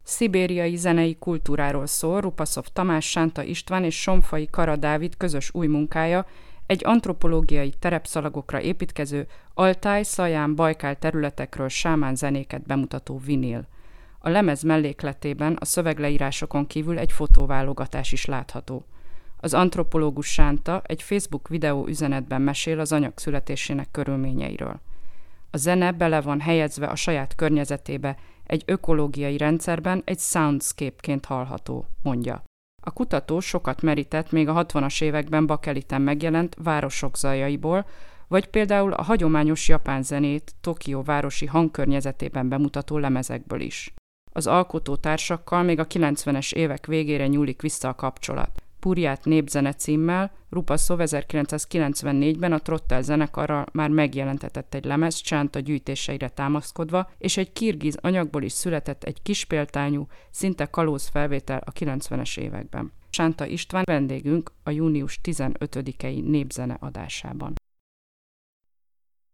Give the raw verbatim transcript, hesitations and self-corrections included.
Szibériai zenei kultúráról szól Rupaszov Tamás, Sánta István és Somfai Kara Dávid közös új munkája, egy antropológiai terepszalagokra építkező Altáj, Szaján, Bajkál területekről sámán zenéket bemutató vinil. A lemez mellékletében a szövegleírásokon kívül egy fotóválogatás is látható. Az antropológus Sánta egy Facebook videó üzenetben mesél az anyag születésének körülményeiről. A zene bele van helyezve a saját környezetébe, egy ökológiai rendszerben egy soundscape-ként hallható, mondja. A kutató sokat merített még a hatvanas években bakeliten megjelent Városok zajaiból, vagy például a hagyományos japán zenét Tokió városi hangkörnyezetében bemutató lemezekből is. Az alkotótársakkal még a kilencvenes évek végére nyúlik vissza a kapcsolat. Purját népzene címmel Rupaszov ezerkilencszázkilencvennégyben a Trottel zenekarral már megjelentetett egy lemez Csánta gyűjtéseire támaszkodva, és egy kirgiz anyagból is született egy kispéltányú, szinte kalóz felvétel a kilencvenes években. Sánta István vendégünk a június tizenötödikei Népzene adásában.